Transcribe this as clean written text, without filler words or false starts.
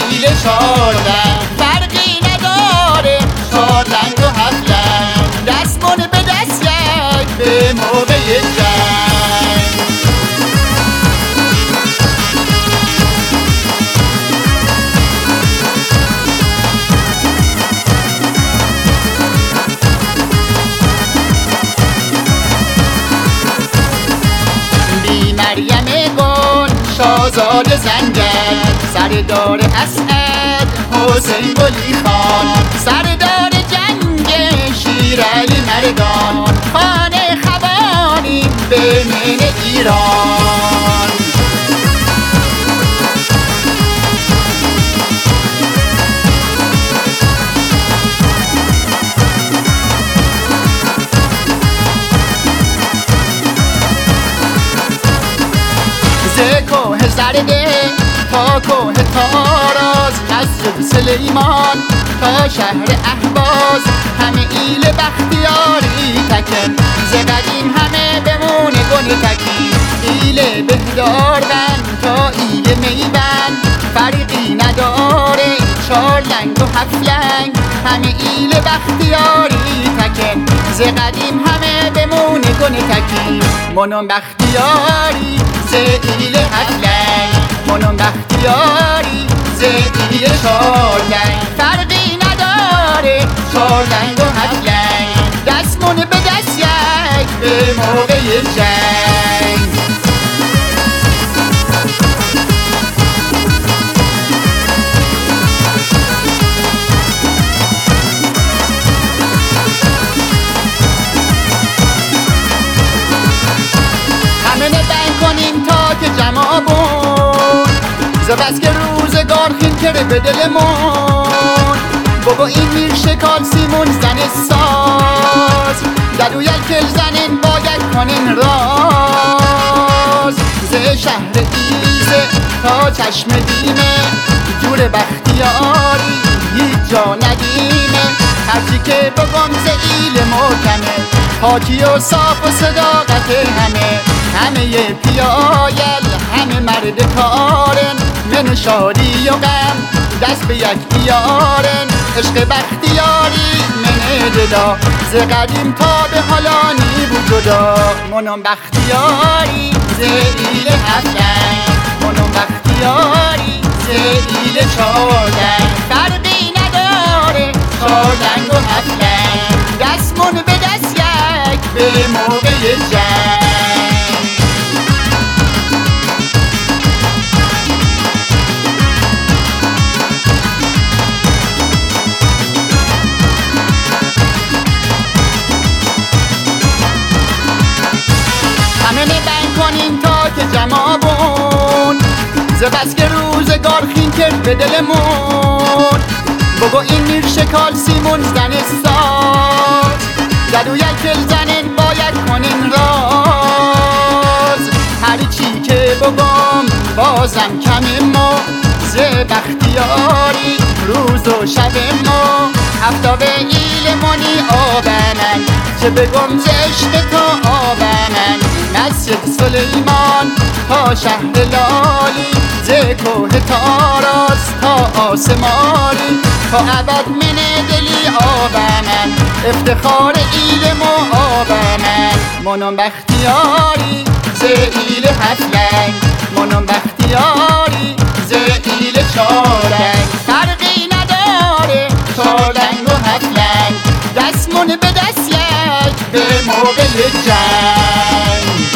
ایل چارلنگ فرقی نداره، چارلنگ و هفتلنگ دستمون به دست یک به موقع جنگ. مریم گل شاهزاد زنگل، سردار اسعد حسین قلی خان، سردار جنگ شیرعلی مردان، خانه خوانیم به من ایران. کوه زرده تا کوه تاراز، مسجد سلیمان تا شهر اهواز، همه ایل بختیاری تکن، ز قدیم همه بمونه گل تکی، ایل بهداربند تا ایل میبند فرقی نداره، چارلنگ و هفتلنگ همه ایل بختیاری تکن، ز قدیم همه بمونه گل تکی، منم بختیاری ز ایل هفتلنگ، منم بختیاری ز ایل چارلنگ فرقی نداره، چارلنگ و هفتلنگ دستمون به دست یک به موقع جنگ. کنیم تا که جمابون ز بس که روزگار خین کرده به دلمون، بابا این میر شکال سیمون زن ساز، دلو یکل زنین باید کنین راز، ز شهر ایزه تا چشم دیمه جور بختیاری هیچ جا ندیمه، هرچی که بگم ز ایل محکمه، پاکی و صاف و صداقت همه پیایل همه مرد کارن، من شادی و غم دست به یک بیارن، عشق بختیاری من دلا ز قدیم تا به حالا نی بود جدا، منم بختیاری ز ایل هفتلنگ، منم بختیاری ز ایل چارلنگ فرقی نداره، چارلنگ و هفتلنگ دستمون به دست یک به موقع جنگ. کنیم تا که جمابون ز بس که روزگار خین کرد به دلمون، بگو این میر شکال سیمون زن ساز، دلو یکل زنین باید کنین راز، هر چی که بگم بازم کم ما، ز بختیاری روز و شب ما، هفتاد ایل منی آبنن، چه بگم ز عشق تا آبنن، مسجد سلیمان تا شهر لالی، ز کوه تاراز تا آسمانی، تا ابد من دلی آبنن، افتخار ایل ما آبنن، منم بختیاری ز ایل هفتلنگ، منم بختیاری ز ایل چارلنگ فرقی نداره، چارلنگ و هفتلنگ دستمون به دست یک به موقع جنگ.